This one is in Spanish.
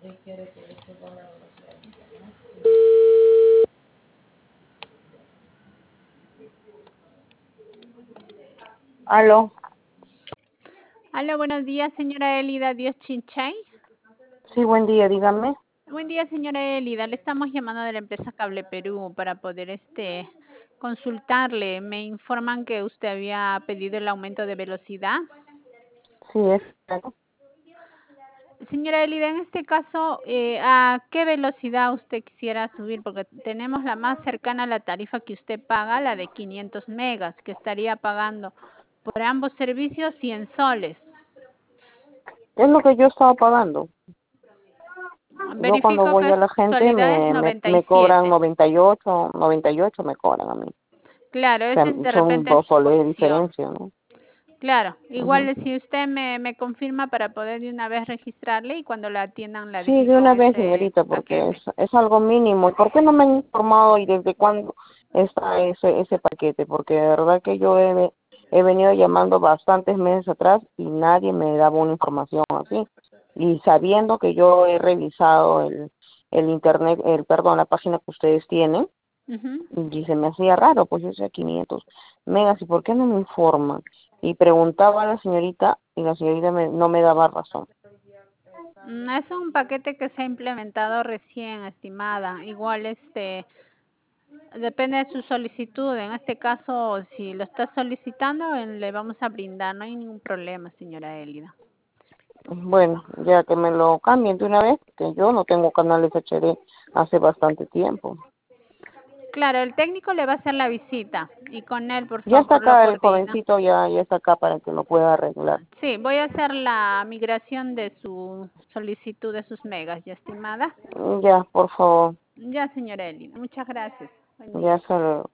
Aló, Hola, buenos días, señora Elida Dios Chinchay. sí, buen día, dígame. Buen día, señora Elida. Le estamos llamando de la empresa Cable Perú para poder consultarle. Me informan que usted había pedido el aumento de velocidad. Sí, es claro. Señora Elida, en este caso, ¿a qué velocidad usted quisiera subir? Porque tenemos la más cercana a la tarifa que usted paga, la de 500 megas, que estaría pagando por ambos servicios 100 soles. Es lo que yo estaba pagando. Yo cuando Verifico voy que a es la gente actualidad es me cobran 97. 98 me cobran a mí. Claro, O sea, ese es de son repente es 2 soles de comisión. diferencia, ¿no? Claro, Ujú. igual si usted me confirma para poder de una vez registrarle y cuando la atiendan la Sí, dejen de con una vez, ese señorita, porque paquete. es algo mínimo. ¿Y por qué no me han informado y desde cuándo está ese paquete? Porque de verdad que yo he venido llamando bastantes meses atrás y nadie me daba una información así. Y sabiendo que yo he revisado el internet, perdón, la página que ustedes tienen, Ujú. y se me hacía raro, pues yo decía 500 megas, ¿y por qué no me informan? Y preguntaba a la señorita y la señorita no me daba razón. Es un paquete que se ha implementado recién, estimada. Igual depende de su solicitud. En este caso, si lo está solicitando, le vamos a brindar. No hay ningún problema, señora Elida. Bueno, ya que me lo cambien de una vez, que yo no tengo canales HD hace bastante tiempo. Claro, el técnico le va a hacer la visita y con él, por Ya está favor, lo acá el coordina. jovencito, ya está acá para que lo pueda arreglar. Sí, voy a hacer la migración de su solicitud de sus megas, ya estimada. Ya, por favor, Ya, señora Elina, muchas gracias. Buen día. ya se lo